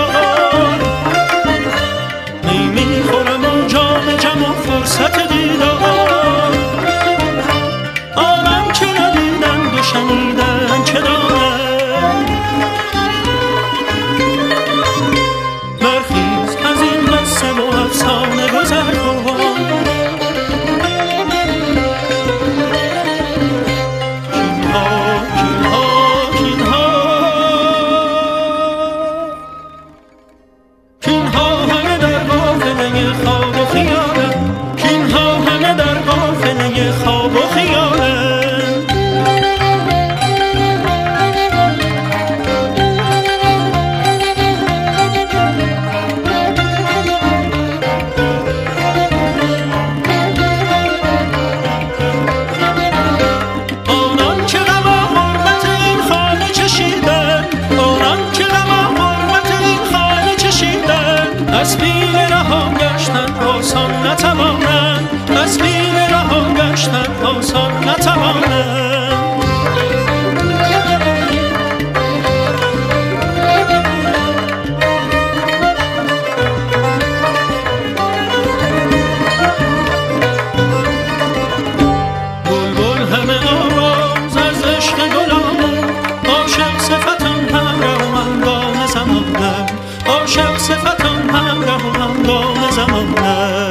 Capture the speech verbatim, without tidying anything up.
دیدار، می میخورم و جام جم و فرصت دیدار. آنان که ندیدند و شنیدند چه دانند، برخیز از این قصه و افسانه گذر کن. خواب و خیالم، آنان که غم و غربت این خانه چشیدن، آنان که غم و غربت این خانه چشیدن، از بیم رها گشتن آسان نتوانند، از بیم رها گشتن آسان نتوانند. بلبل همه آواز از عشق گلانه، عاشق صفتان همراه و همدام زمانه، عاشق صفتان همراه و همدام زمانه.